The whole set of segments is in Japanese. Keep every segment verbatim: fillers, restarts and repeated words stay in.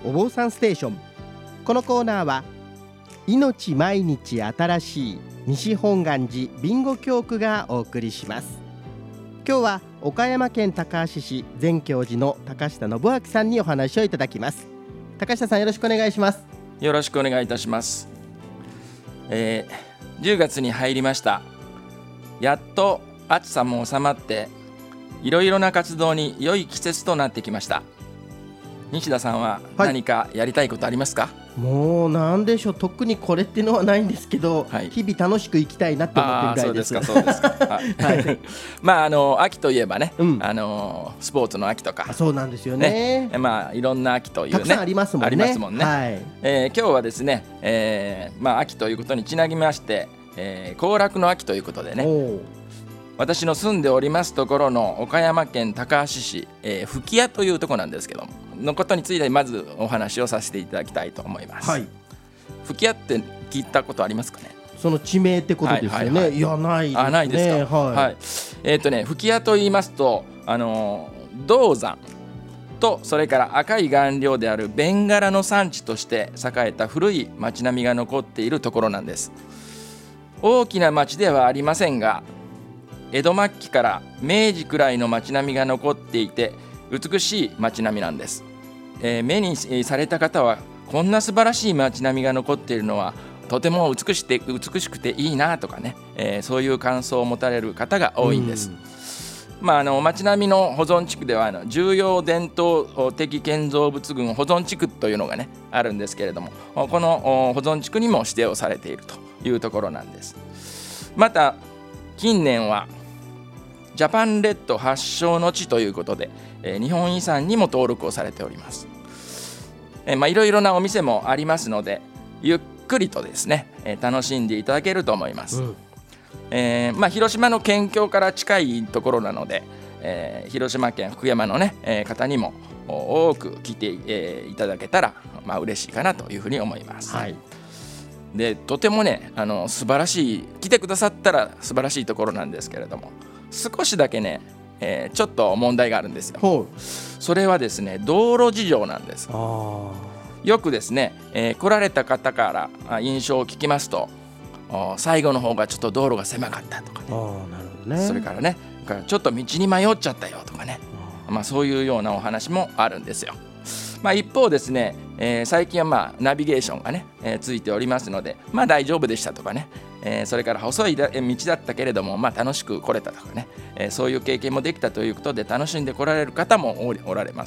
お坊さんステーション。このコーナーは命毎日新しい西本願寺ビンゴ教区がお送りします。今日は岡山県高梁市善教寺の高下信明さんにお話をいただきます。高下さん、よろしくお願いします。 よろしくお願いいたします。えー、じゅうがつに入りました。やっと暑さも収まっていろいろな活動に良い季節となってきました。西田さんは何かやりたいことありますか？はい、 もうなんでしょう、特にこれっていうのはないんですけど、はい、日々楽しく生きたいなと思ってるぐらいです。 あ、そうですか、そうですか。はい、まああの秋といえばね、うん、あのスポーツの秋とか。 そうなんですよね。 ね、まあいろんな秋というね、 たくさんありますもんね。 ありますもんね。 はい、 えー、今日はですね、えー、まあ秋ということにちなぎまして、えー、行楽の秋ということでね。私の住んでおりますところの岡山県高梁市、えー、吹屋というところなんですけどものことについてまずお話をさせていただきたいと思います。はい、吹屋って聞いたことありますかね？ その地名ってことですよね。はいはいはい、いや、ないですね。 あ、ないですか。はいはい、えーとね、吹屋と言いますと、あのー、銅山とそれから赤い顔料であるベンガラの産地として栄えた古い町並みが残っているところなんです。大きな町ではありませんが、江戸末期から明治くらいの町並みが残っていて美しい町並みなんです。えー、目にされた方はこんな素晴らしい町並みが残っているのはとても美しくて、美しくていいなとかね、えー、そういう感想を持たれる方が多いんです。まあ、あの町並みの保存地区ではあの重要伝統的建造物群保存地区というのがねあるんですけれども、この保存地区にも指定をされているというところなんです。また近年はジャパンレッド発祥の地ということで、えー、日本遺産にも登録をされております。えーまあ、いろいろなお店もありますのでゆっくりとですね、えー、楽しんでいただけると思います。うん、えーまあ、広島の県境から近いところなので、えー、広島県福山の、ねえー、方にも多く来て、えー、いただけたら、まあ、嬉しいかなというふうに思います。はい、でとてもねあの素晴らしい、来てくださったら素晴らしいところなんですけれども、少しだけね、えー、ちょっと問題があるんですよ。それはですね、道路事情なんです。あ、よくですね、えー、来られた方から印象を聞きますと、最後の方がちょっと道路が狭かったとかね、あ、なるほどね、それからねちょっと道に迷っちゃったよとかね、まあ、そういうようなお話もあるんですよ。まあ、一方ですね、えー、最近はまあナビゲーションがね、えー、ついておりますので、まあ大丈夫でしたとかね、えー、それから細い道だったけれども、まあ、楽しく来れたとかね、えー、そういう経験もできたということで楽しんで来られる方も お, おられます。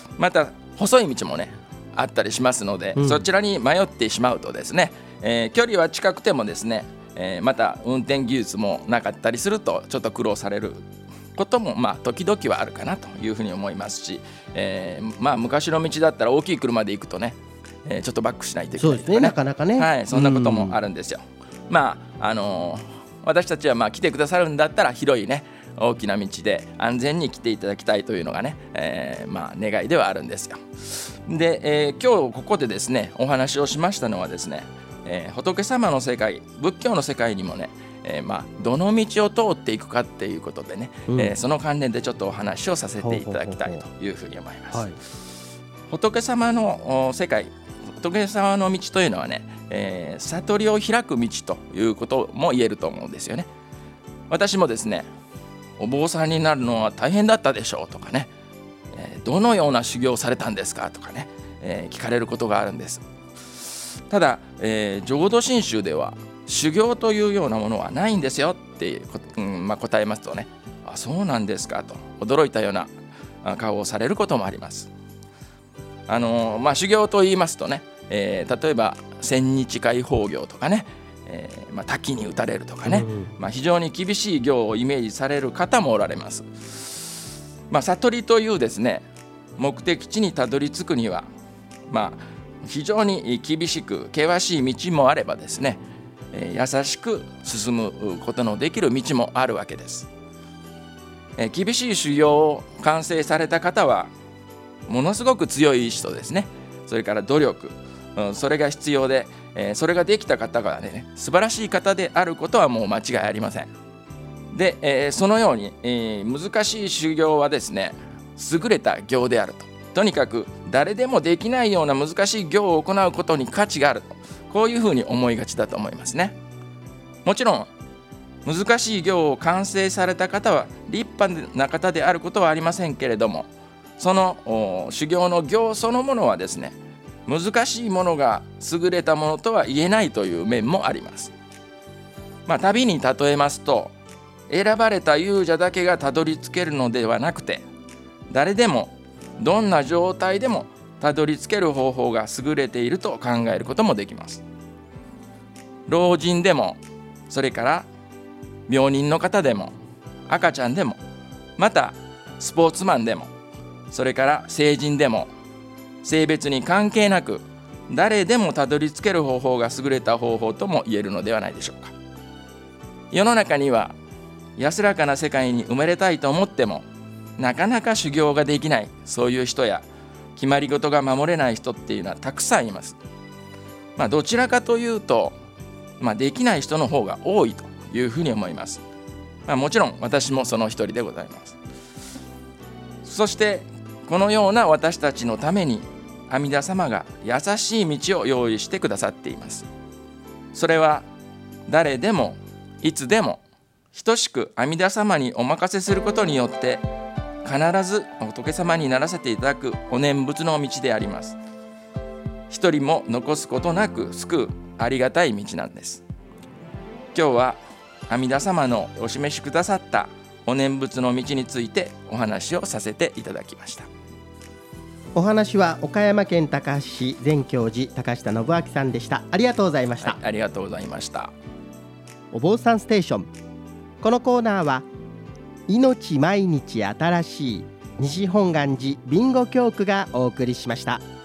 また細い道もねあったりしますので、うん、そちらに迷ってしまうとですね、えー、距離は近くてもですね、えー、また運転技術もなかったりするとちょっと苦労されることもまあ時々はあるかなというふうに思いますし、えーまあ、昔の道だったら大きい車で行くとね、えー、ちょっとバックしないといけないとかね、そうですね、なかなかね、はい、そんなこともあるんですよ。まああのー、私たちはまあ来てくださるんだったら広いね大きな道で安全に来ていただきたいというのがね、えー、まあ願いではあるんですよ。で、えー、今日ここでですねお話をしましたのはですね、えー、仏様の世界、仏教の世界にもね、えーまあ、どの道を通っていくかっていうことでね、うん、えー、その関連でちょっとお話をさせていただきたいというふうに思います。はい、仏様の世界、仏様の道というのはね、えー、悟りを開く道ということも言えると思うんですよね。私もですね、お坊さんになるのは大変だったでしょうとかね、えー、どのような修行をされたんですかとかね、えー、聞かれることがあるんです。ただ、えー、浄土真宗では修行というようなものはないんですよって、うんまあ、答えますとね、あ、そうなんですかと驚いたような顔をされることもあります。あのーまあ、修行と言いますとね、えー、例えば千日開放行とかね、えーまあ、滝に打たれるとかね、うんうんまあ、非常に厳しい行をイメージされる方もおられます。まあ、悟りというですね目的地にたどり着くには、まあ、非常に厳しく険しい道もあればですね、えー、優しく進むことのできる道もあるわけです。えー、厳しい修行を完成された方はものすごく強い意志とですね、それから努力、うん、それが必要で、えー、それができた方がね素晴らしい方であることはもう間違いありません。で、えー、そのように、えー、難しい修行はですね優れた行であると、とにかく誰でもできないような難しい行を行うことに価値があると、こういうふうに思いがちだと思いますね。もちろん難しい行を完成された方は立派な方であることはありませんけれども、その修行の行そのものはですね、難しいものが優れたものとは言えないという面もあります。まあ、旅に例えますと、選ばれた勇者だけがたどり着けるのではなくて、誰でもどんな状態でもたどり着ける方法が優れていると考えることもできます。老人でも、それから病人の方でも、赤ちゃんでも、またスポーツマンでも、それから成人でも、性別に関係なく誰でもたどり着ける方法が優れた方法とも言えるのではないでしょうか。世の中には安らかな世界に生まれたいと思ってもなかなか修行ができない、そういう人や決まり事が守れない人っていうのはたくさんいます。まあ、どちらかというと、まあ、できない人の方が多いというふうに思います。まあ、もちろん私もその一人でございます。そしてこのような私たちのために阿弥陀様が優しい道を用意してくださっています。それは誰でもいつでも等しく阿弥陀様にお任せすることによって必ず仏様にならせていただくお念仏の道であります。一人も残すことなく救うありがたい道なんです。今日は阿弥陀様のお示しくださったお念仏の道についてお話をさせていただきました。 お話は岡山県高梁市全教寺高下信明さんでした。ありがとうございました。 はい、ありがとうございました。 お坊さんステーション。このコーナーは命毎日新しい西本願寺備後教区がお送りしました。